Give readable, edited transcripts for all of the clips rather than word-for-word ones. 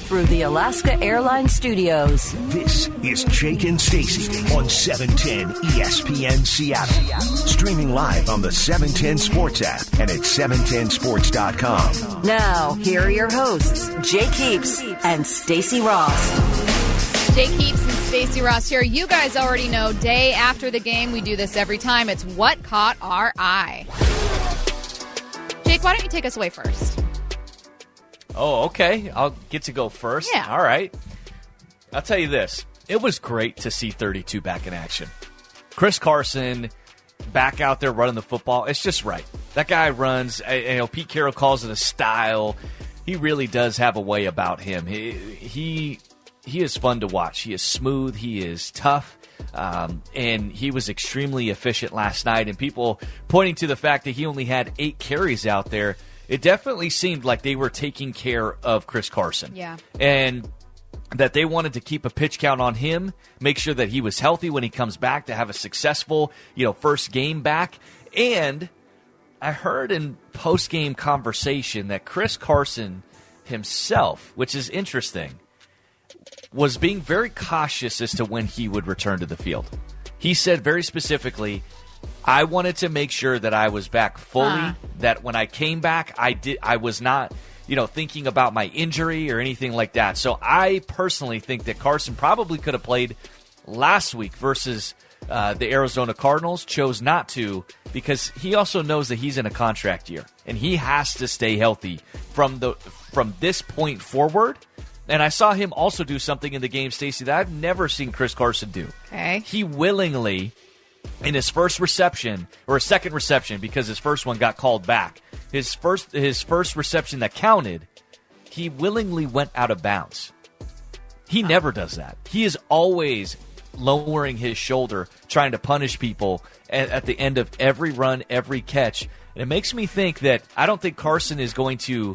through the Alaska Airlines Studios. This is Jake and Stacy on 710 ESPN Seattle. Streaming live on the 710 Sports app and at 710sports.com. Now, here are your hosts, Jake Heaps and Stacy Ross. Jake Heaps and Stacy Ross here. You guys already know, day after the game, we do this every time. It's What Caught Our Eye. Jake, why don't you take us away first? Oh, okay. I'll get to go first. Yeah. All right. I'll tell you this. It was great to see 32 back in action. Chris Carson back out there running the football. It's just right. That guy runs, Pete Carroll calls it a style. He really does have a way about him. He is fun to watch. He is smooth. He is tough. And he was extremely efficient last night. And people pointing to the fact that he only had 8 carries out there, it definitely seemed like they were taking care of Chris Carson. Yeah. And that they wanted to keep a pitch count on him, make sure that he was healthy when he comes back to have a successful, first game back. And I heard in post-game conversation that Chris Carson himself, which is interesting, was being very cautious as to when he would return to the field. He said very specifically, I wanted to make sure that I was back fully, that when I came back, I was not, thinking about my injury or anything like that. So I personally think that Carson probably could have played last week versus the Arizona Cardinals, chose not to because he also knows that he's in a contract year and he has to stay healthy from this point forward. And I saw him also do something in the game, Stacey, that I've never seen Chris Carson do. Okay. He willingly, in his first reception, or a second reception, because his first one got called back, his first reception that counted, he willingly went out of bounds. He never does that. He is always lowering his shoulder, trying to punish people at the end of every run, every catch. And it makes me think that I don't think Carson is going to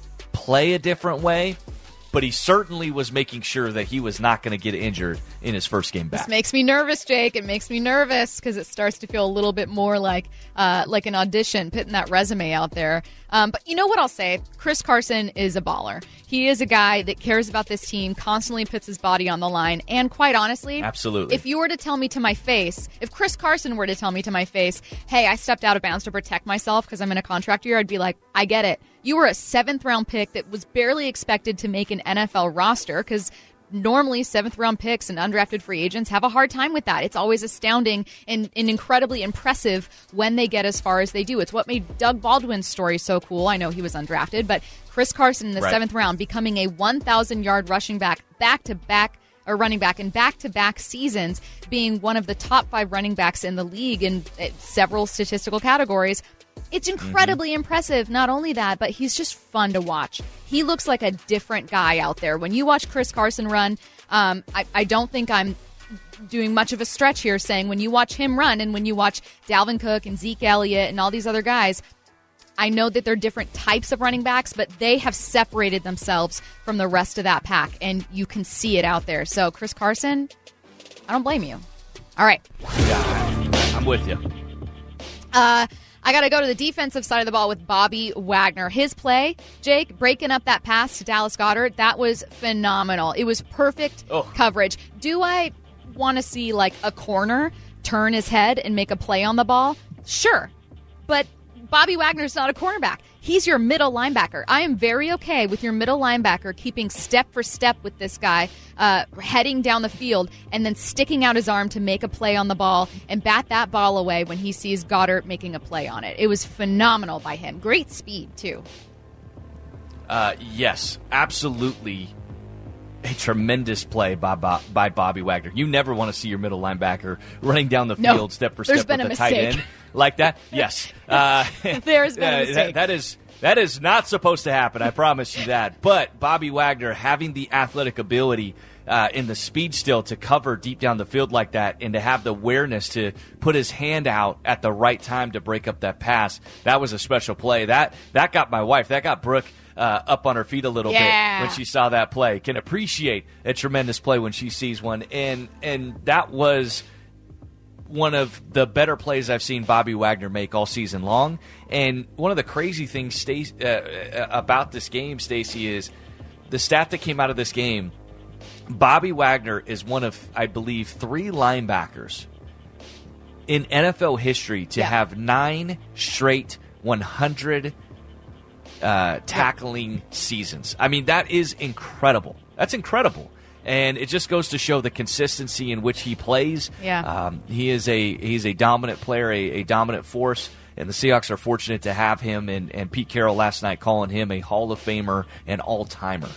play a different way, but he certainly was making sure that he was not going to get injured in his first game back. This makes me nervous, Jake. It makes me nervous because it starts to feel a little bit more like an audition, putting that resume out there. But you know what I'll say? Chris Carson is a baller. He is a guy that cares about this team, constantly puts his body on the line, and quite honestly, absolutely, if you were to tell me to my face, if Chris Carson were to tell me to my face, hey, I stepped out of bounds to protect myself because I'm in a contract year, I'd be like, I get it. You were a 7th-round pick that was barely expected to make an NFL roster because normally 7th-round picks and undrafted free agents have a hard time with that. It's always astounding and incredibly impressive when they get as far as they do. It's what made Doug Baldwin's story so cool. I know he was undrafted, but Chris Carson in the 7th round becoming a 1,000-yard rushing back, back-to-back or running back in back-to-back seasons, being one of the top 5 running backs in the league in several statistical categories. It's incredibly impressive. Not only that, but he's just fun to watch. He looks like a different guy out there. When you watch Chris Carson run, I don't think I'm doing much of a stretch here saying when you watch him run and when you watch Dalvin Cook and Zeke Elliott and all these other guys, I know that they're different types of running backs, but they have separated themselves from the rest of that pack, and you can see it out there. So, Chris Carson, I don't blame you. All right. Yeah, I'm with you. I got to go to the defensive side of the ball with Bobby Wagner. His play, Jake, breaking up that pass to Dallas Goedert, that was phenomenal. It was perfect coverage. Do I want to see like a corner turn his head and make a play on the ball? Sure. But Bobby Wagner's not a cornerback. He's your middle linebacker. I am very okay with your middle linebacker keeping step for step with this guy, heading down the field, and then sticking out his arm to make a play on the ball and bat that ball away when he sees Goddard making a play on it. It was phenomenal by him. Great speed, too. Yes, absolutely. A tremendous play by Bobby Wagner. You never want to see your middle linebacker running down the field step for step with the tight end like that. Yes. There's been a mistake. That is not supposed to happen, I promise you that. But Bobby Wagner having the athletic ability and the speed still to cover deep down the field like that and to have the awareness to put his hand out at the right time to break up that pass, that was a special play. That got my wife, that got Brooke up on her feet a little bit when she saw that play. Can appreciate a tremendous play when she sees one. And that was one of the better plays I've seen Bobby Wagner make all season long. And one of the crazy things about this game, Stacey, is the stat that came out of this game, Bobby Wagner is one of, I believe, 3 linebackers in NFL history to have 9 straight 100 tackling seasons. I mean, that is incredible. That's incredible. And it just goes to show the consistency in which he plays. Yeah. He's a dominant player, a dominant force, and the Seahawks are fortunate to have him, and Pete Carroll last night calling him a Hall of Famer and all-timer.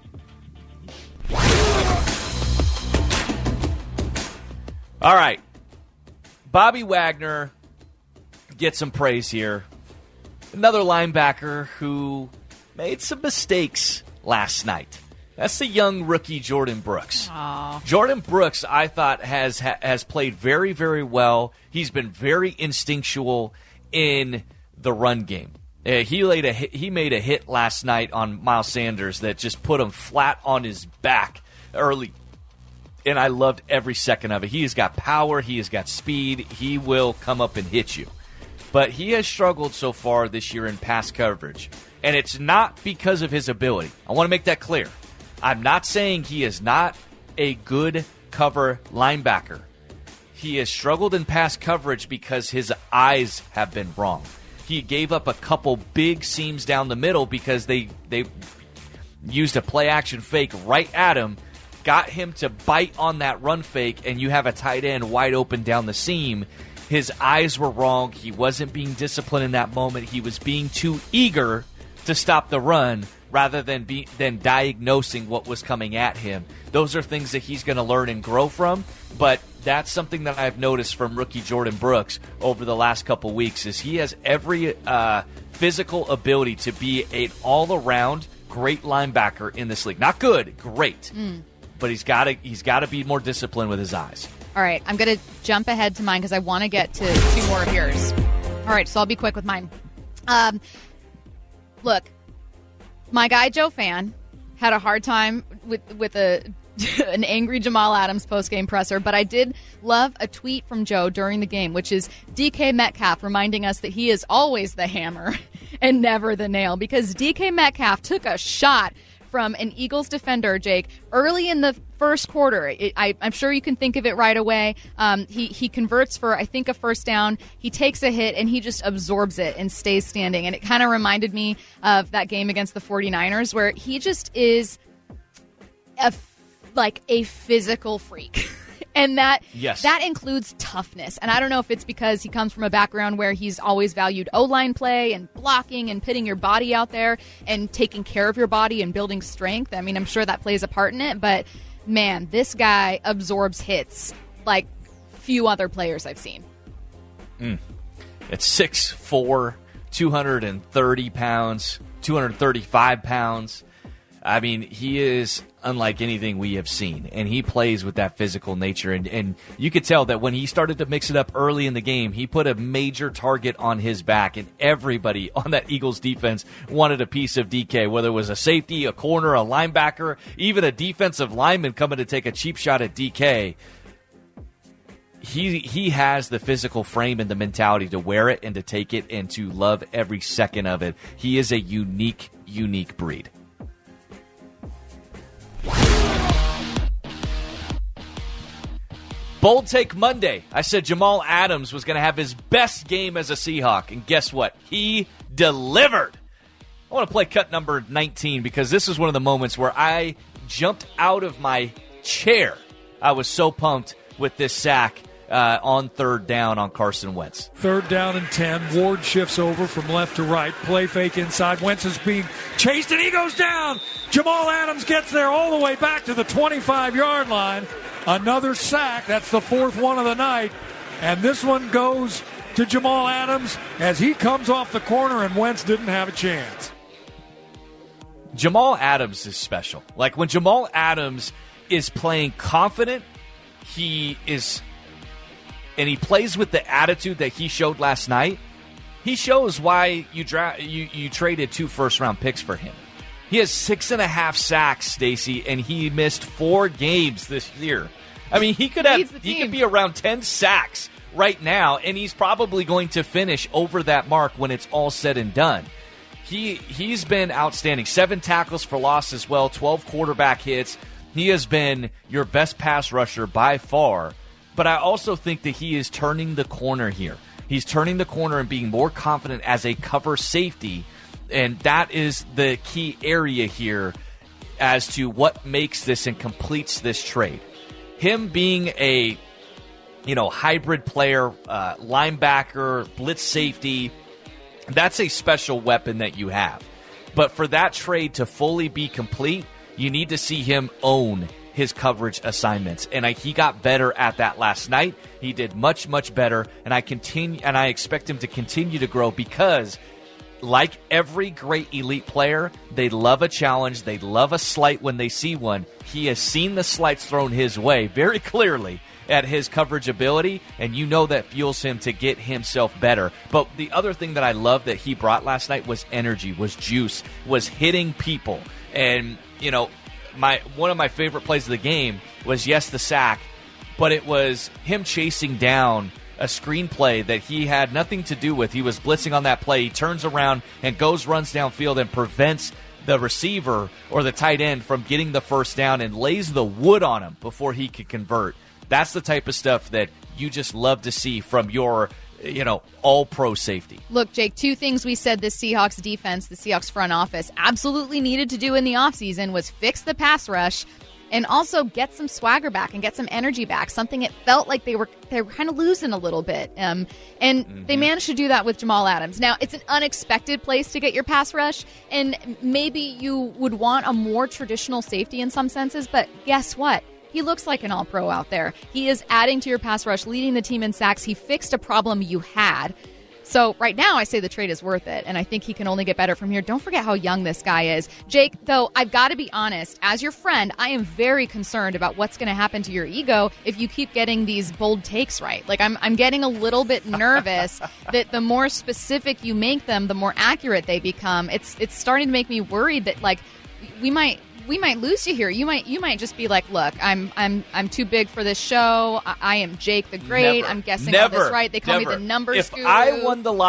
All right. Bobby Wagner gets some praise here. Another linebacker who made some mistakes last night. That's the young rookie Jordan Brooks. Aww. Jordan Brooks, I thought, has played very, very well. He's been very instinctual in the run game. He made a hit last night on Miles Sanders that just put him flat on his back early, and I loved every second of it. He has got power. He has got speed. He will come up and hit you. But he has struggled so far this year in pass coverage, and it's not because of his ability. I want to make that clear. I'm not saying he is not a good cover linebacker. He has struggled in pass coverage because his eyes have been wrong. He gave up a couple big seams down the middle because they used a play-action fake right at him, got him to bite on that run fake, and you have a tight end wide open down the seam. His eyes were wrong. He wasn't being disciplined in that moment. He was being too eager to stop the run rather than diagnosing what was coming at him. Those are things that he's going to learn and grow from, but that's something that I've noticed from rookie Jordan Brooks over the last couple weeks is he has every physical ability to be an all-around great linebacker in this league. Not good, great. But he's got to be more disciplined with his eyes. All right, I'm going to jump ahead to mine because I want to get to 2 more of yours. All right, so I'll be quick with mine. Look, my guy Joe Fan had a hard time with an angry Jamal Adams post-game presser, but I did love a tweet from Joe during the game, which is DK Metcalf reminding us that he is always the hammer and never the nail, because DK Metcalf took a shot from an Eagles defender, Jake, early in the first quarter. I'm sure you can think of it right away. He converts for, I think, a first down. He takes a hit, and he just absorbs it and stays standing. And it kind of reminded me of that game against the 49ers where he just is a physical freak. And that includes toughness. And I don't know if it's because he comes from a background where he's always valued O-line play and blocking and putting your body out there and taking care of your body and building strength. I mean, I'm sure that plays a part in it. But, man, this guy absorbs hits like few other players I've seen. It's 6'4", 230 pounds, 235 pounds. I mean, he is unlike anything we have seen, and he plays with that physical nature. And you could tell that when he started to mix it up early in the game, he put a major target on his back, and everybody on that Eagles defense wanted a piece of DK, whether it was a safety, a corner, a linebacker, even a defensive lineman coming to take a cheap shot at DK. He has the physical frame and the mentality to wear it and to take it and to love every second of it. He is a unique breed. Bold Take Monday. I said Jamal Adams was going to have his best game as a Seahawk, and guess what? He delivered. I want to play cut number 19 because this is one of the moments where I jumped out of my chair. I was so pumped with this sack on third down on Carson Wentz. 3rd down and 10. Ward shifts over from left to right. Play fake inside. Wentz is being chased, and he goes down. Jamal Adams gets there all the way back to the 25-yard line. Another sack. That's the 4th one of the night. And this one goes to Jamal Adams as he comes off the corner, and Wentz didn't have a chance. Jamal Adams is special. Like, when Jamal Adams is playing confident, he plays with the attitude that he showed last night. He shows why you traded 2 first-round picks for him. He has 6.5 sacks, Stacey, and he missed 4 games this year. I mean, he could be around 10 sacks right now, and he's probably going to finish over that mark when it's all said and done. he's been outstanding. 7 tackles for loss as well, 12 quarterback hits. He has been your best pass rusher by far. But I also think that he is turning the corner here. He's turning the corner and being more confident as a cover safety, and that is the key area here as to what makes this and completes this trade. Him being a hybrid player, linebacker, blitz safety, that's a special weapon that you have. But for that trade to fully be complete, you need to see him own his coverage assignments, and he got better at that last night. He did much, much better, and I expect him to continue to grow because, like every great elite player, they love a challenge. They love a slight when they see one. He has seen the slights thrown his way very clearly at his coverage ability, and that fuels him to get himself better. But the other thing that I love that he brought last night was energy, was juice, was hitting people. And, one of my favorite plays of the game was, yes, the sack, but it was him chasing down a screenplay that he had nothing to do with. He was blitzing on that play. He turns around and runs downfield and prevents the receiver or the tight end from getting the first down and lays the wood on him before he could convert. That's the type of stuff that you just love to see from your all-pro safety. Look, Jake, 2 things we said this Seahawks defense, the Seahawks front office, absolutely needed to do in the offseason was fix the pass rush and also get some swagger back and get some energy back, something it felt like they were kind of losing a little bit. They managed to do that with Jamal Adams. Now, it's an unexpected place to get your pass rush, and maybe you would want a more traditional safety in some senses, but guess what? He looks like an all-pro out there. He is adding to your pass rush, leading the team in sacks. He fixed a problem you had. So right now, I say the trade is worth it, and I think he can only get better from here. Don't forget how young this guy is. Jake, though, I've got to be honest. As your friend, I am very concerned about what's going to happen to your ego if you keep getting these bold takes right. Like, I'm getting a little bit nervous that the more specific you make them, the more accurate they become. It's starting to make me worried that, like, we might lose you here. You might just be like, look, I'm too big for this show. I am Jake the Great. I'm guessing all this right. They call me the numbers guru. If I won the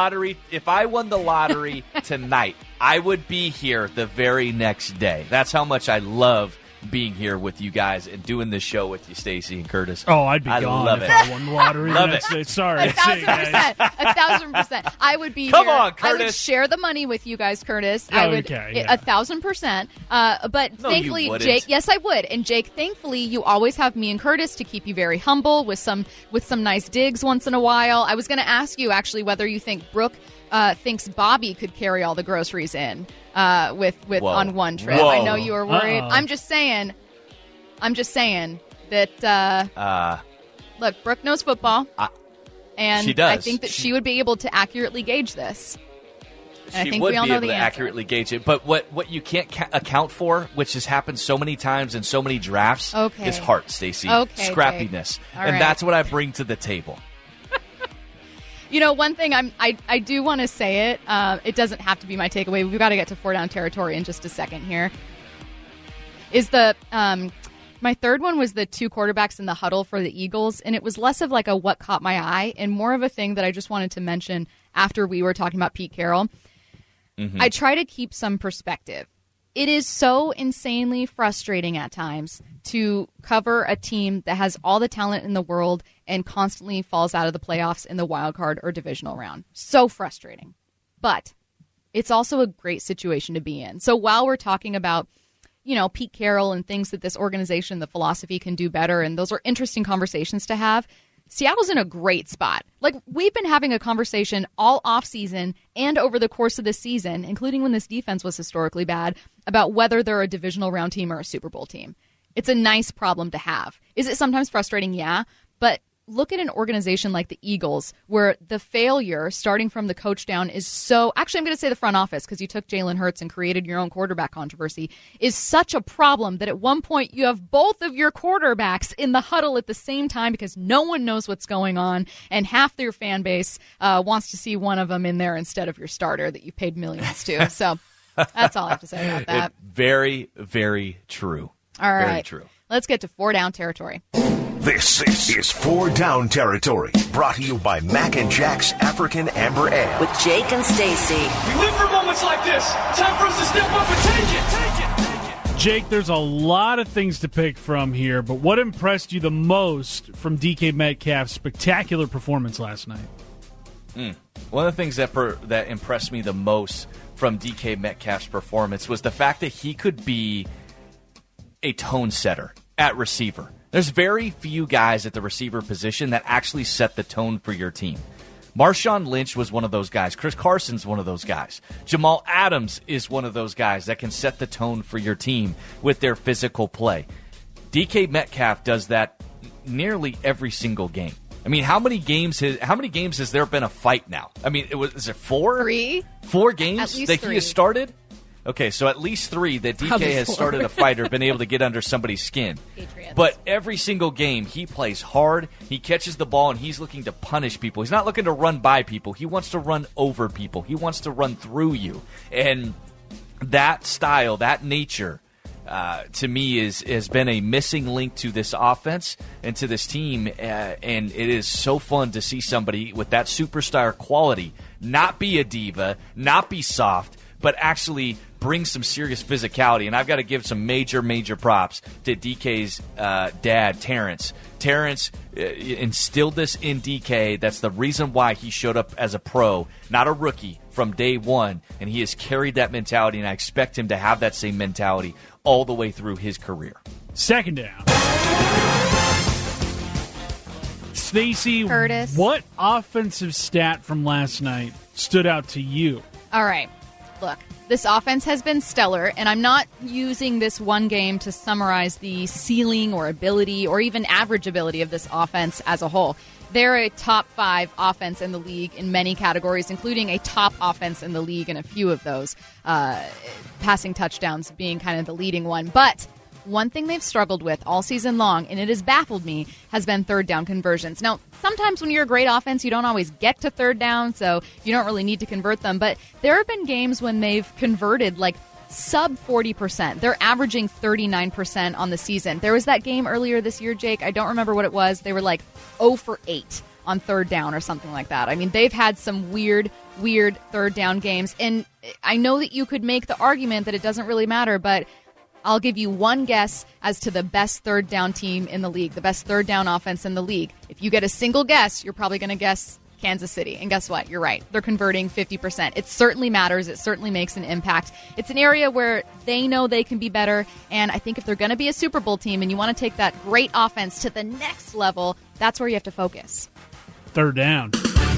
lottery tonight, I would be here the very next day. That's how much I love being here with you guys and doing this show with you, Stacey and Curtis. Oh, I'd be gone if I won the lottery. Love it. Sorry. 1,000%. 1,000%. I would be Come here. on, Curtis. I would share the money with you guys, Curtis. Oh, I would, okay, yeah. 1,000%. But No, thankfully, you wouldn't. Jake, yes, I would. And Jake, thankfully, you always have me and Curtis to keep you very humble with some nice digs once in a while. I was going to ask you, actually, whether you think Brooke thinks Bobby could carry all the groceries in with on one trip. Whoa. I know you were worried. Uh-oh. I'm just saying that, look, Brooke knows football, and she does. I think that she would be able to accurately gauge this. And I She think would we all be know able the to answer. accurately gauge it. But what you can't account for, which has happened so many times in so many drafts, Okay. is heart, Stacey. Okay, Scrappiness. Jake. All And right. that's what I bring to the table. One thing I do want to say it. It doesn't have to be my takeaway. We've got to get to 4 down territory in just a second here. Is the my third one was the 2 quarterbacks in the huddle for the Eagles, and it was less of like a what caught my eye and more of a thing that I just wanted to mention after we were talking about Pete Carroll. I try to keep some perspective. It is so insanely frustrating at times to cover a team that has all the talent in the world and constantly falls out of the playoffs in the wild card or divisional round. So frustrating. But it's also a great situation to be in. So while we're talking about Pete Carroll and things that this organization, the philosophy can do better, and those are interesting conversations to have, Seattle's in a great spot. Like, we've been having a conversation all offseason and over the course of the season, including when this defense was historically bad, about whether they're a divisional round team or a Super Bowl team. It's a nice problem to have. Is it sometimes frustrating? Yeah. But look at an organization like the Eagles, where the failure, starting from the coach down, is so... Actually, I'm going to say the front office, because you took Jalen Hurts and created your own quarterback controversy, is such a problem that at one point you have both of your quarterbacks in the huddle at the same time because no one knows what's going on, and half their fan base wants to see one of them in there instead of your starter that you paid millions to. So that's all I have to say about that. Very, very true. All right. Very true. Let's get to 4 down territory. This is 4 Down Territory, brought to you by Mac and Jack's African Amber Ale. With Jake and Stacy. We live for moments like this. Time for us to step up and take it. Jake, there's a lot of things to pick from here, but what impressed you the most from DK Metcalf's spectacular performance last night? One of the things that impressed me the most from DK Metcalf's performance was the fact that he could be a tone setter at receiver. There's very few guys at the receiver position that actually set the tone for your team. Marshawn Lynch was one of those guys. Chris Carson's one of those guys. Jamal Adams is one of those guys that can set the tone for your team with their physical play. DK Metcalf does that nearly every single game. I mean, how many games has there been a fight now? I mean, is it 4? 3? 4 games At least that 3. he has started? Okay, so at least 3 that DK Probably has 4. started a fight or been able to get under somebody's skin. Patriots. But every single game, he plays hard. He catches the ball, and he's looking to punish people. He's not looking to run by people. He wants to run over people. He wants to run through you. And that style, that nature, to me, has been a missing link to this offense and to this team. And it is so fun to see somebody with that superstar quality not be a diva, not be soft, but actually bring some serious physicality. And I've got to give some major, major props to DK's dad, Terrence. Terrence instilled this in DK. That's the reason why he showed up as a pro, not a rookie, from day one. And he has carried that mentality, and I expect him to have that same mentality all the way through his career. Second down. Stacy, Curtis. what offensive stat from last night stood out to you? All right. Look, this offense has been stellar, and I'm not using this one game to summarize the ceiling or ability or even average ability of this offense as a whole. They're a top 5 offense in the league in many categories, including a top offense in the league in a few of those, passing touchdowns being kind of the leading one. But one thing they've struggled with all season long, and it has baffled me, has been third down conversions. Now, sometimes when you're a great offense, you don't always get to third down, so you don't really need to convert them. But there have been games when they've converted like sub 40%. They're averaging 39% on the season. There was that game earlier this year, Jake. I don't remember what it was. They were like 0 for 8 on third down or something like that. I mean, they've had some weird third down games. And I know that you could make the argument that it doesn't really matter, but I'll give you one guess as to the best third down team in the league, the best third down offense in the league. If you get a single guess, you're probably going to guess Kansas City. And guess what? You're right. They're converting 50%. It certainly matters. It certainly makes an impact. It's an area where they know they can be better. And I think if they're going to be a Super Bowl team and you want to take that great offense to the next level, that's where you have to focus. Third down.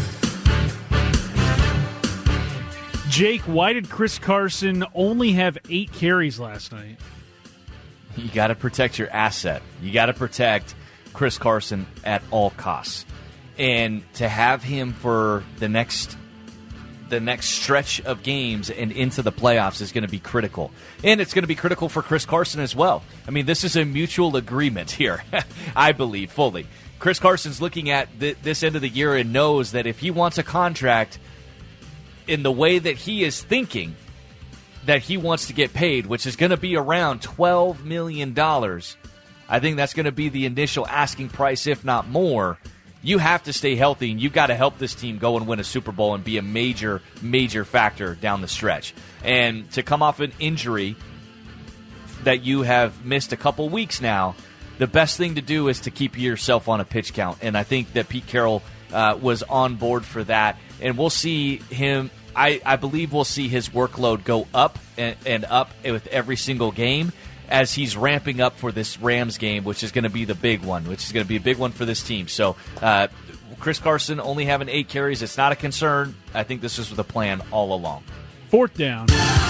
Jake, why did Chris Carson only have 8 carries last night? You got to protect your asset. You got to protect Chris Carson at all costs. And to have him for the next stretch of games and into the playoffs is going to be critical. And it's going to be critical for Chris Carson as well. I mean, this is a mutual agreement here, I believe, fully. Chris Carson's looking at this end of the year and knows that if he wants a contract in the way that he is thinking that he wants to get paid, which is going to be around $12 million, I think that's going to be the initial asking price, if not more. You have to stay healthy, and you've got to help this team go and win a Super Bowl and be a major, major factor down the stretch. And to come off an injury that you have missed a couple weeks now, the best thing to do is to keep yourself on a pitch count. And I think that Pete Carroll was on board for that. And we'll see him, I believe we'll see his workload go up and up with every single game as he's ramping up for this Rams game, which is going to be the big one, which is going to be a big one for this team. So Chris Carson only having 8 carries, it's not a concern. I think this was the plan all along. Fourth down.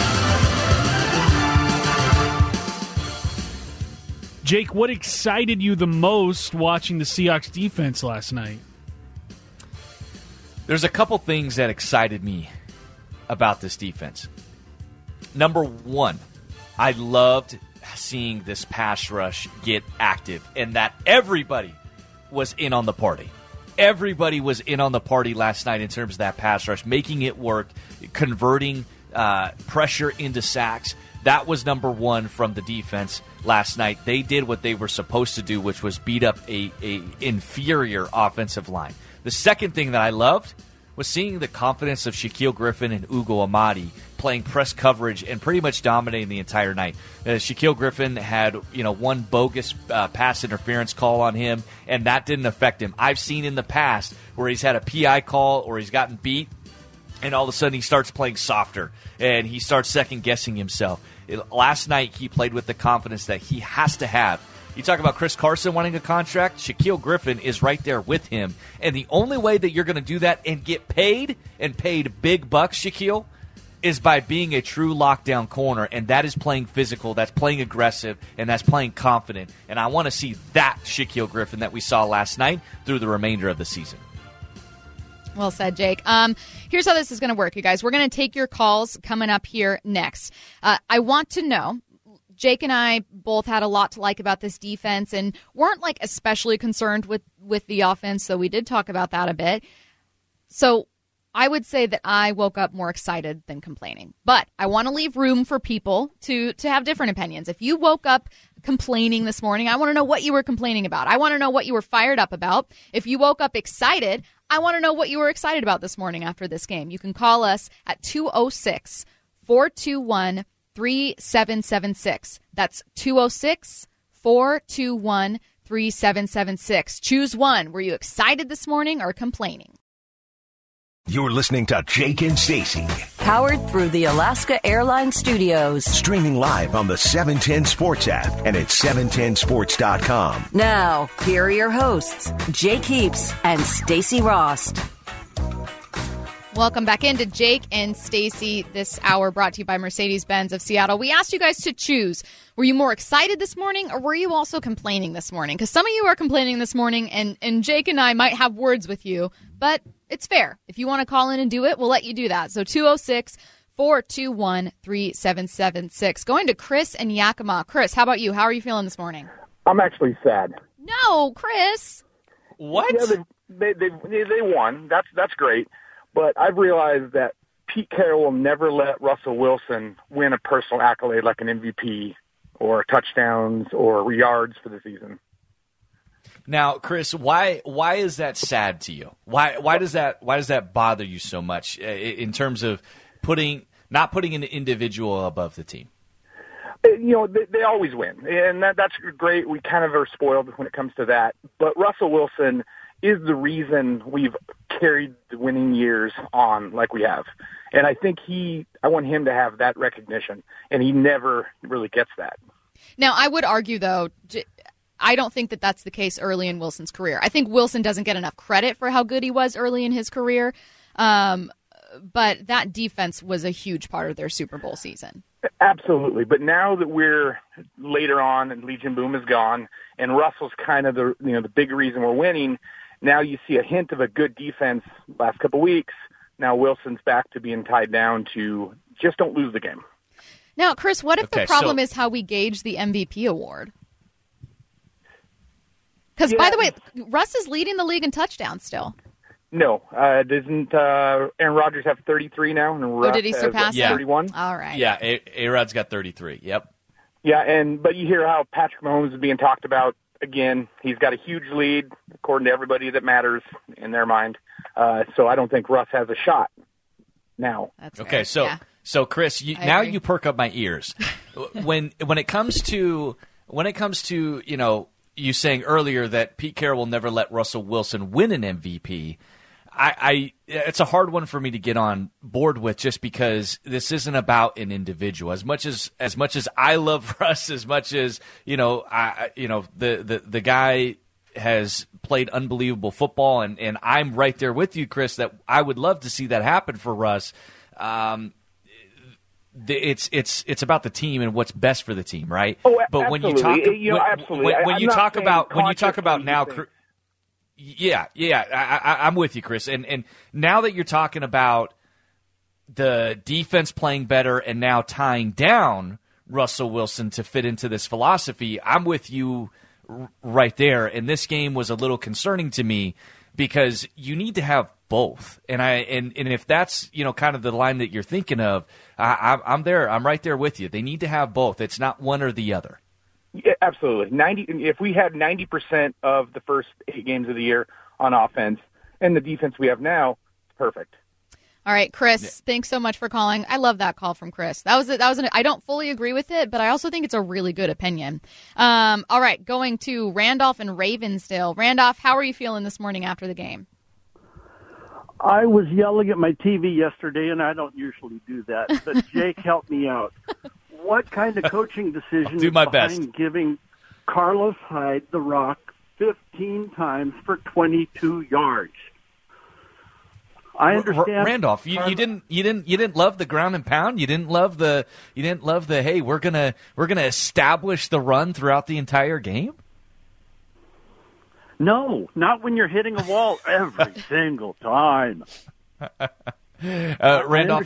Jake, what excited you the most watching the Seahawks defense last night? There's a couple things that excited me about this defense. Number one, I loved seeing this pass rush get active and that everybody was in on the party. Everybody was in on the party last night in terms of that pass rush, making it work, converting pressure into sacks. That was number one from the defense last night. They did what they were supposed to do, which was beat up a inferior offensive line. The second thing that I loved was seeing the confidence of Shaquille Griffin and Ugo Amadi playing press coverage and pretty much dominating the entire night. Shaquille Griffin had one bogus pass interference call on him, and that didn't affect him. I've seen in the past where he's had a PI call or he's gotten beat, and all of a sudden he starts playing softer and he starts second-guessing himself. Last night he played with the confidence that he has to have. You talk about Chris Carson wanting a contract, Shaquille Griffin is right there with him. And the only way that you're going to do that and get paid, and paid big bucks, Shaquille, is by being a true lockdown corner, and that is playing physical, that's playing aggressive, and that's playing confident. And I want to see that Shaquille Griffin that we saw last night through the remainder of the season. Well said, Jake. Here's how this is going to work, you guys. We're going to take your calls coming up here next. I want to know, Jake and I both had a lot to like about this defense and weren't especially concerned with the offense, so we did talk about that a bit. So I would say that I woke up more excited than complaining. But I want to leave room for people to have different opinions. If you woke up complaining this morning, I want to know what you were complaining about. I want to know what you were fired up about. If you woke up excited, I want to know what you were excited about this morning after this game. You can call us at 206-421-3776. That's 206-421-3776. Choose one. Were you excited this morning or complaining? You're listening to Jake and Stacey. Powered through the Alaska Airlines Studios. Streaming live on the 710 Sports app and at 710sports.com. Now, here are your hosts, Jake Heaps and Stacey Rost. Welcome back into Jake and Stacey this hour, brought to you by Mercedes-Benz of Seattle. We asked you guys to choose. Were you more excited this morning, or were you also complaining this morning? Because some of you are complaining this morning, and Jake and I might have words with you, but it's fair. If you want to call in and do it, we'll let you do that. So 206-421-3776. Going to Chris and Yakima. Chris, how about you? How are you feeling this morning? I'm actually sad. No, Chris. What? Yeah, they won. That's great. But I've realized that Pete Carroll will never let Russell Wilson win a personal accolade like an MVP or touchdowns or yards for the season. Now, Chris, why is that sad to you? Why does that bother you so much in terms of not putting an individual above the team? They always win, and that's great. We kind of are spoiled when it comes to that. But Russell Wilson is the reason we've carried the winning years on like we have. And I think I want him to have that recognition, and he never really gets that. Now, I would argue, though, I don't think that that's the case early in Wilson's career. I think Wilson doesn't get enough credit for how good he was early in his career. But that defense was a huge part of their Super Bowl season. Absolutely. But now that we're later on and Legion Boom is gone and Russell's kind of the big reason we're winning, now you see a hint of a good defense last couple of weeks. Now Wilson's back to being tied down to just don't lose the game. Now, Chris, what if the problem is how we gauge the MVP award? Because, by the way, Russ is leading the league in touchdowns still. No. Doesn't Aaron Rodgers have 33 now? And did he surpass 31? All right. Yeah, A-Rod's got 33. Yep. Yeah, but you hear how Patrick Mahomes is being talked about. Again, he's got a huge lead, according to everybody that matters in their mind. So I don't think Russ has a shot now. That's okay, fair. so Chris, you perk up my ears. when it comes to you saying earlier that Pete Carroll will never let Russell Wilson win an MVP, it's a hard one for me to get on board with, just because this isn't about an individual. As much as I love Russ, as much as the guy has played unbelievable football, and I'm right there with you, Chris, that I would love to see that happen for Russ. It's about the team and what's best for the team, right? Oh, but absolutely. when you talk about now. Yeah, I'm with you, Chris. And now that you're talking about the defense playing better and now tying down Russell Wilson to fit into this philosophy, I'm with you right there. And this game was a little concerning to me because you need to have both. And if that's, kind of the line that you're thinking of, I'm there. I'm right there with you. They need to have both. It's not one or the other. Yeah, absolutely. If we had 90% of the first 8 games of the year on offense and the defense we have now, it's perfect. All right, Chris, thanks so much for calling. I love that call from Chris. I don't fully agree with it, but I also think it's a really good opinion. All right, going to Randolph and Ravensdale. Randolph, how are you feeling this morning after the game? I was yelling at my TV yesterday, and I don't usually do that, but Jake helped me out. What kind of coaching decision do my is behind best. Giving Carlos Hyde the rock 15 times for 22 yards? I understand, Randolph. You didn't love the ground and pound. You didn't love the hey, we're gonna establish the run throughout the entire game. No, not when you're hitting a wall every single time. Randolph,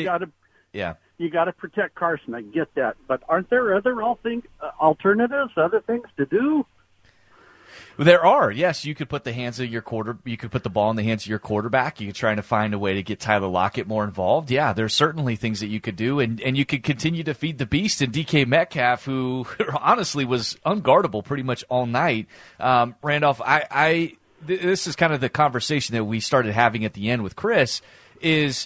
you got to protect Carson. I get that, but aren't there other alternatives, other things to do? There are, yes. You could put the ball in the hands of your quarterback. You could try to find a way to get Tyler Lockett more involved. Yeah, there's certainly things that you could do, and you could continue to feed the beast in DK Metcalf, who honestly was unguardable pretty much all night. Randolph, this is kind of the conversation that we started having at the end with Chris, is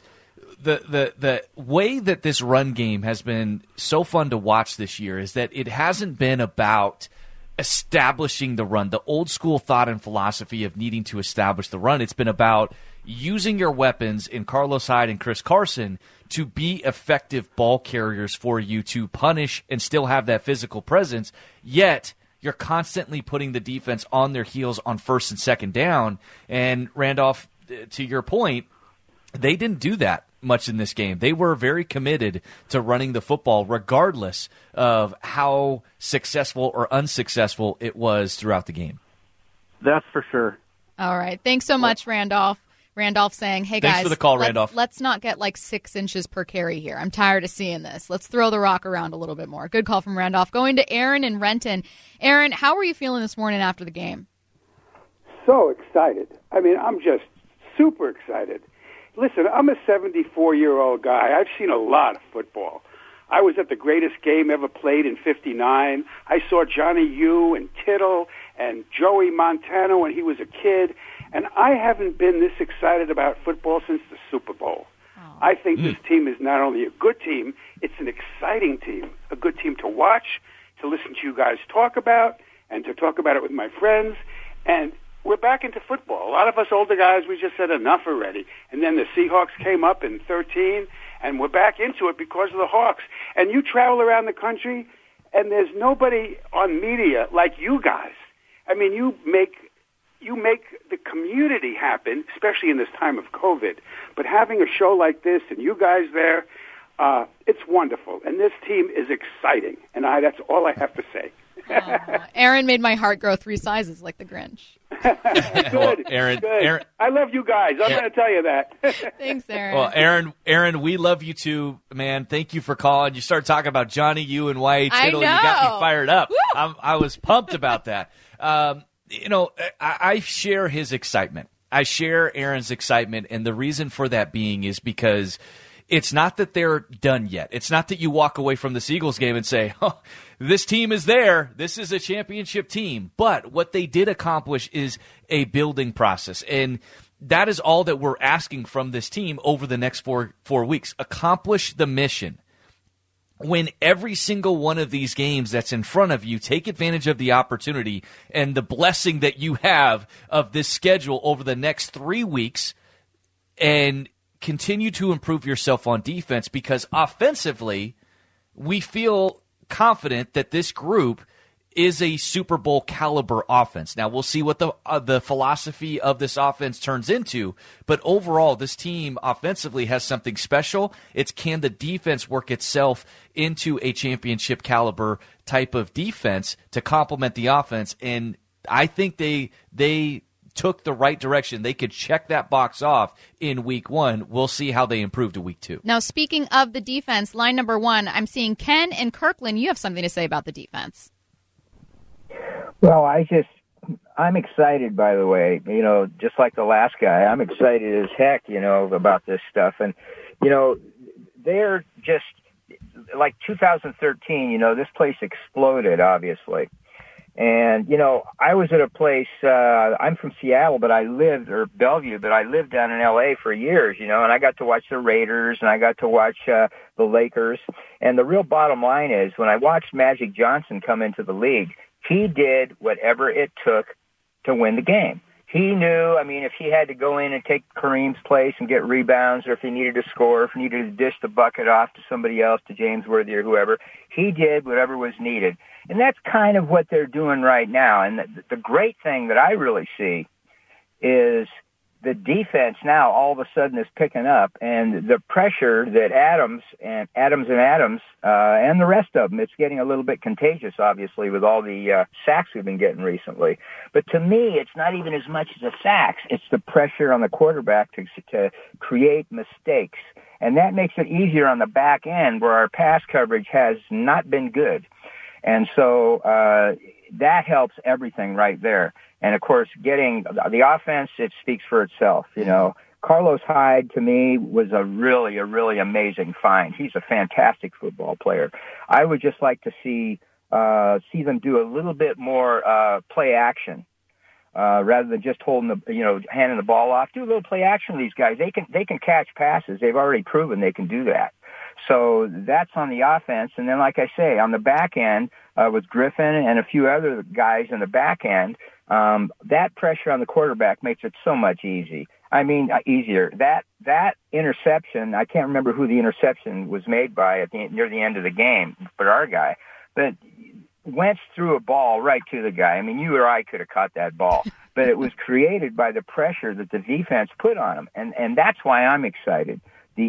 the way that this run game has been so fun to watch this year is that it hasn't been about establishing the run, the old school thought and philosophy of needing to establish the run. It's been about using your weapons in Carlos Hyde and Chris Carson to be effective ball carriers for you to punish and still have that physical presence, yet you're constantly putting the defense on their heels on first and second down. And Randolph, to your point, they didn't do that much in this game. They were very committed to running the football regardless of how successful or unsuccessful it was throughout the game. That's for sure. All right. Thanks so much, Randolph. Randolph saying, hey, guys. Thanks for the call, Randolph. Let's not get like 6 inches per carry here. I'm tired of seeing this. Let's throw the rock around a little bit more. Good call from Randolph. Going to Aaron in Renton. Aaron, how were you feeling this morning after the game? So excited. I mean, I'm just super excited. Listen, I'm a 74-year-old guy. I've seen a lot of football. I was at the greatest game ever played in '59. I saw Johnny U and Tittle and Joey Montana when he was a kid, and I haven't been this excited about football since the Super Bowl. I think this team is not only a good team, it's an exciting team, a good team to watch, to listen to you guys talk about, and to talk about it with my friends, and we're back into football. A lot of us older guys, we just said enough already. And then the Seahawks came up in 13, and we're back into it because of the Hawks. And you travel around the country, and there's nobody on media like you guys. I mean, you make the community happen, especially in this time of COVID. But having a show like this and you guys there, it's wonderful. And this team is exciting. And that's all I have to say. Aaron made my heart grow 3 sizes like the Grinch. Good, well, Aaron, I love you guys. I'm going to tell you that. Thanks, Aaron. Well, Aaron, we love you too, man. Thank you for calling. You started talking about Johnny U and Y.A. Tittle. You got me fired up. I was pumped about that. I share his excitement. I share Aaron's excitement, and the reason for that being is because it's not that they're done yet. It's not that you walk away from this Eagles game and say, oh, this team is there. This is a championship team. But what they did accomplish is a building process. And that is all that we're asking from this team over the next four weeks. Accomplish the mission. Win every single one of these games that's in front of you. Take advantage of the opportunity and the blessing that you have of this schedule over the next 3 weeks, and continue to improve yourself on defense, because offensively, we feel confident that this group is a Super Bowl caliber offense. Now, we'll see what the philosophy of this offense turns into, but overall, this team offensively has something special. It's can the defense work itself into a championship caliber type of defense to complement the offense, and I think they took the right direction. They could check that box off in week 1. We'll see how they improve to week 2. Now, speaking of the defense, line number 1, I'm seeing Ken and Kirkland. You have something to say about the defense. Well, I just I'm excited, by the way, just like the last guy. I'm excited as heck, about this stuff. And, they're just like 2013, this place exploded, obviously. And, I was at a place, I'm from Seattle, Bellevue, but I lived down in L.A. for years, and I got to watch the Raiders and I got to watch the Lakers. And the real bottom line is when I watched Magic Johnson come into the league, he did whatever it took to win the game. He knew, if he had to go in and take Kareem's place and get rebounds, or if he needed to score, if he needed to dish the bucket off to somebody else, to James Worthy or whoever, he did whatever was needed. And that's kind of what they're doing right now. And the great thing that I really see is the defense now all of a sudden is picking up, and the pressure that Adams and the rest of them, it's getting a little bit contagious, obviously, with all the sacks we've been getting recently. But to me, it's not even as much as the sacks. It's the pressure on the quarterback to create mistakes. And that makes it easier on the back end where our pass coverage has not been good. And so that helps everything right there. And, of course, getting the offense, it speaks for itself. Carlos Hyde, to me, was a really amazing find. He's a fantastic football player. I would just like to see them do a little bit more play action rather than just holding handing the ball off. Do a little play action with these guys. They can catch passes. They've already proven they can do that. So that's on the offense. And then, like I say, on the back end, with Griffin and a few other guys in the back end, that pressure on the quarterback makes it so much easier. That interception, I can't remember who the interception was made by near the end of the game, but our guy. But Wentz threw a ball right to the guy. You or I could have caught that ball, but it was created by the pressure that the defense put on him. And that's why I'm excited. The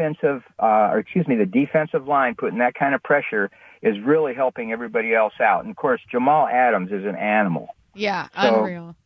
the defensive line putting that kind of pressure is really helping everybody else out. And of course, Jamal Adams is an animal. Yeah, unreal.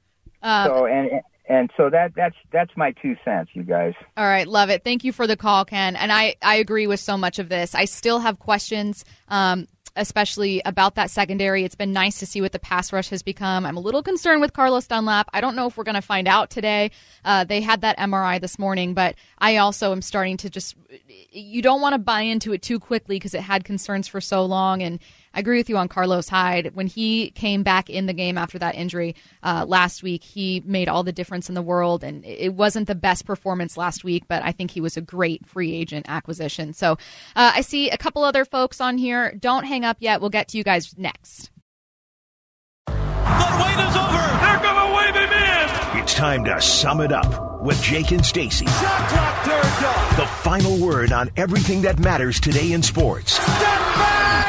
So that's my 2 cents, you guys. All right, love it. Thank you for the call, Ken. And I agree with so much of this. I still have questions, especially about that secondary. It's been nice to see what the pass rush has become. I'm a little concerned with Carlos Dunlap. I don't know if we're going to find out today. They had that MRI this morning, but I also am starting to you don't want to buy into it too quickly because it had concerns for so long. And I agree with you on Carlos Hyde. When he came back in the game after that injury last week, he made all the difference in the world. And it wasn't the best performance last week, but I think he was a great free agent acquisition. So I see a couple other folks on here. Don't hang up yet. We'll get to you guys next. The wait is over. They're going to wave him in. It's time to sum it up with Jake and Stacy. Shot clock turned off. The final word on everything that matters today in sports. Step back.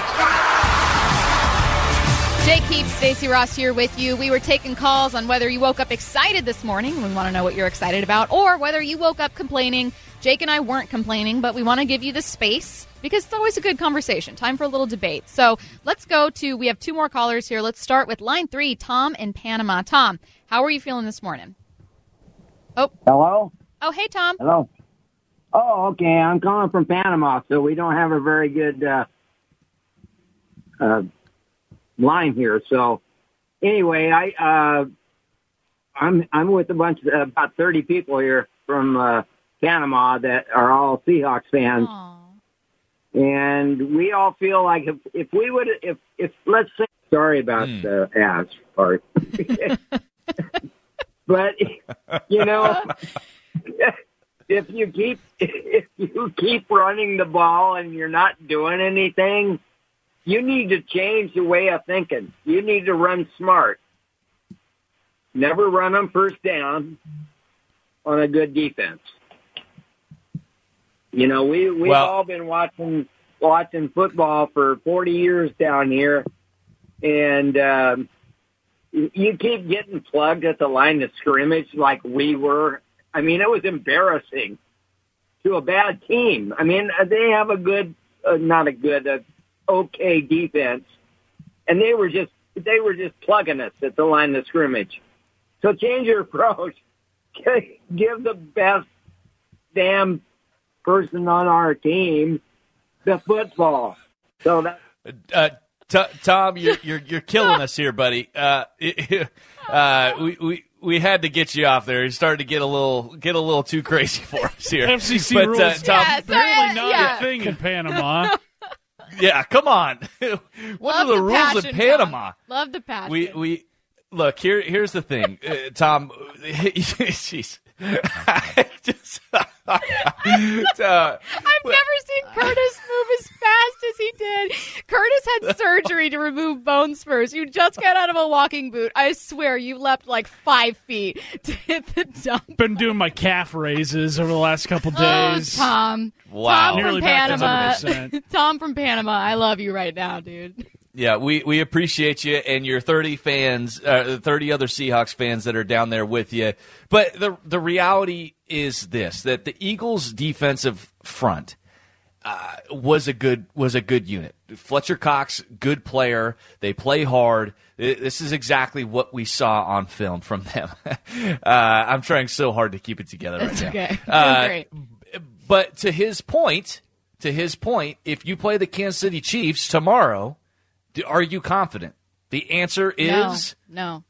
Jake Heaps, Stacey Ross here with you. We were taking calls on whether you woke up excited this morning. We want to know what you're excited about, or whether you woke up complaining. Jake and I weren't complaining, but we want to give you the space because it's always a good conversation. Time for a little debate. So let's we have 2 more callers here. Let's start with line 3, Tom in Panama. Tom, how are you feeling this morning? Oh. Hello? Oh, hey, Tom. Hello. Oh, okay. I'm calling from Panama, so we don't have a very good line here. So anyway, I'm with a bunch of about 30 people here from Panama that are all Seahawks fans. Aww. And we all feel like if let's say, sorry about the ass part, but if you keep running the ball and you're not doing anything, you need to change the way of thinking. You need to run smart. Never run them first down on a good defense. We've all been watching football for 40 years down here, and you keep getting plugged at the line of scrimmage like we were. It was embarrassing to a bad team. They have okay defense, and they were just plugging us at the line of scrimmage. So change your approach. Give the best damn person on our team the football. So that Tom, you're killing us here, buddy. We had to get you off there. You're starting to get a little too crazy for us here. FCC but, rules, Tom, apparently not a thing in Panama. Yeah, come on. What are the rules passion, in Panama? Tom. Love the passion. We look here. Here's the thing, Tom. Jeez. I've never seen Curtis move as fast as he did. Curtis had surgery to remove bone spurs. You just got out of a walking boot. I swear you leapt like 5 feet to hit the dump. Been doing my calf raises over the last couple days. Oh, Tom. Wow. Tom Nearly from Panama. 100%. Tom from Panama. I love you right now, dude. Yeah, we appreciate you and your 30 fans, 30 other Seahawks fans that are down there with you. But the reality is this: that the Eagles' defensive front was a good unit. Fletcher Cox, good player. They play hard. This is exactly what we saw on film from them. I'm trying so hard to keep it together right now. Okay, great. But to his point, if you play the Kansas City Chiefs tomorrow, are you confident? The answer is no,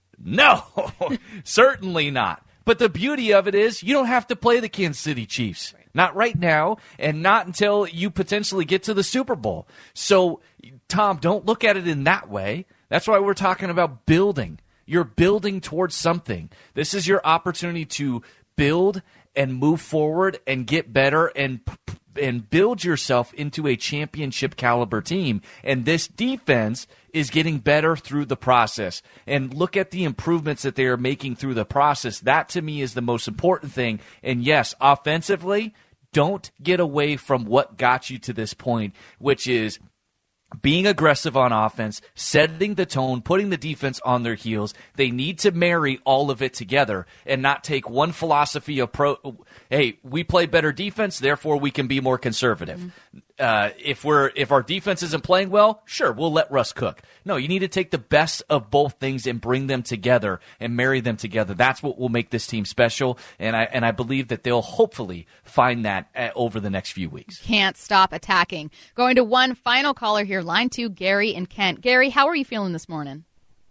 certainly not. But the beauty of it is you don't have to play the Kansas City Chiefs. Right. Not right now, and not until you potentially get to the Super Bowl. So, Tom, don't look at it in that way. That's why we're talking about building. You're building towards something. This is your opportunity to build and move forward and get better and build yourself into a championship caliber team. And this defense is getting better through the process. And look at the improvements that they are making through the process. That, to me, is the most important thing. And yes, offensively, don't get away from what got you to this point, which is being aggressive on offense, setting the tone, putting the defense on their heels. They need to marry all of it together and not take one philosophy of hey, we play better defense, therefore we can be more conservative. If our defense isn't playing well, sure, we'll let Russ cook. No, you need to take the best of both things and bring them together and marry them together. That's what will make this team special, and I believe that they'll hopefully find that over the next few weeks. Can't stop attacking. Going to one final caller here, line 2, Gary in Kent. Gary, how are you feeling this morning?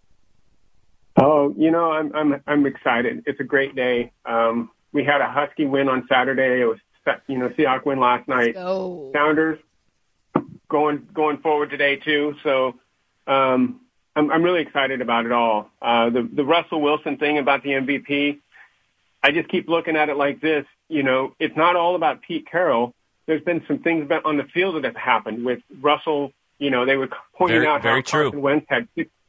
Oh, I'm excited. It's a great day. We had a Husky win on Saturday. It was, Seahawks win last night. Sounders going forward today too. So I'm really excited about it all. The Russell Wilson thing about the MVP, I just keep looking at it like this. It's not all about Pete Carroll. There's been some things on the field that have happened with Russell. They were pointing out how Carson Wentz had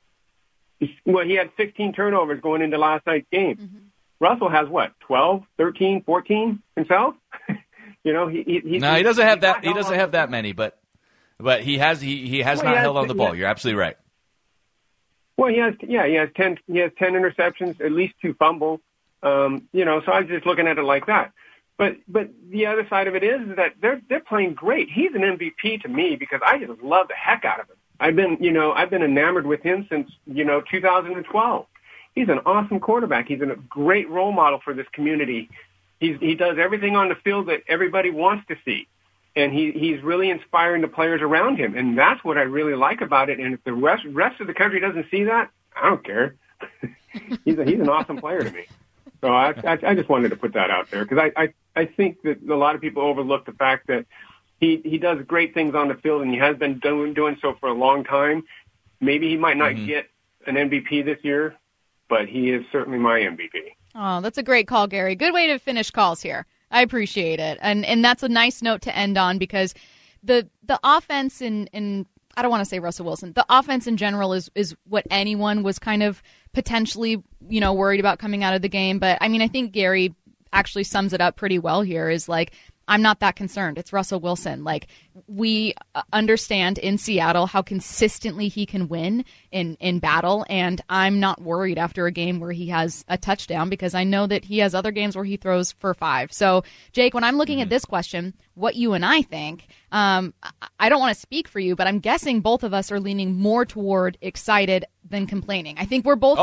he had 16 turnovers going into last night's game. Mm-hmm. Russell has 12, 13, 14 himself. He doesn't have that. He doesn't have that many, but he has not held on the ball. You're absolutely right. Well, he has 10 interceptions, at least 2 fumbles. So I was just looking at it like that. But the other side of it is that they're playing great. He's an MVP to me because I just love the heck out of him. I've been enamored with him since 2012. He's an awesome quarterback. He's a great role model for this community. He does everything on the field that everybody wants to see. And he's really inspiring the players around him. And that's what I really like about it. And if the rest of the country doesn't see that, I don't care. He's an awesome player to me. So I just wanted to put that out there because I think that a lot of people overlook the fact that he does great things on the field and he has been doing so for a long time. Maybe he might not get an MVP this year, but he is certainly my MVP. Oh, that's a great call, Gary. Good way to finish calls here. I appreciate it. And that's a nice note to end on because the offense in I don't want to say Russell Wilson. The offense in general is what anyone was kind of potentially, worried about coming out of the game. But I mean, I think Gary actually sums it up pretty well here is like, I'm not that concerned. It's Russell Wilson. Like, we understand in Seattle how consistently he can win in battle, and I'm not worried after a game where he has a touchdown because I know that he has other games where he throws for 5. So, Jake, when I'm looking at this question, what you and I think, I don't want to speak for you, but I'm guessing both of us are leaning more toward excited than complaining. I think we're both,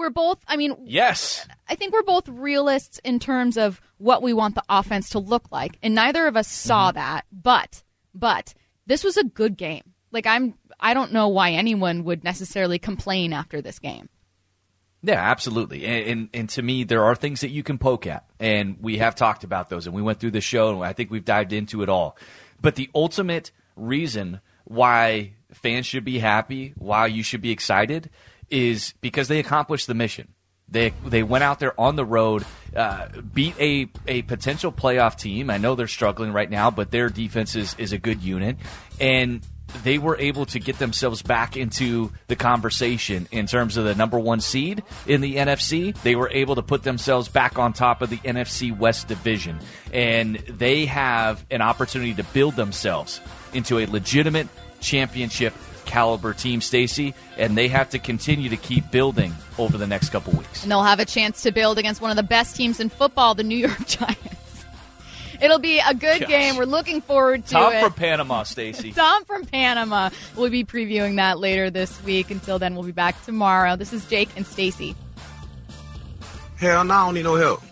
yes. I think we're both realists in terms of what we want the offense to look like. And neither of us saw that, but this was a good game. Like I don't know why anyone would necessarily complain after this game. Yeah, absolutely. And to me, there are things that you can poke at, and we have talked about those, and we went through the show, and I think we've dived into it all. But the ultimate reason why fans should be happy, why you should be excited, is because they accomplished the mission. They went out there on the road, beat a potential playoff team. I know they're struggling right now, but their defense is a good unit, and they were able to get themselves back into the conversation in terms of the number 1 seed in the NFC. They were able to put themselves back on top of the NFC West division. And they have an opportunity to build themselves into a legitimate championship caliber team, Stacey, and they have to continue to keep building over the next couple weeks. And they'll have a chance to build against one of the best teams in football, the New York Giants. It'll be a good game. We're looking forward to Tom it. from Panama, Stacey. Tom from Panama. We'll be previewing that later this week. Until then, we'll be back tomorrow. This is Jake and Stacey. Hell no, I don't need no help.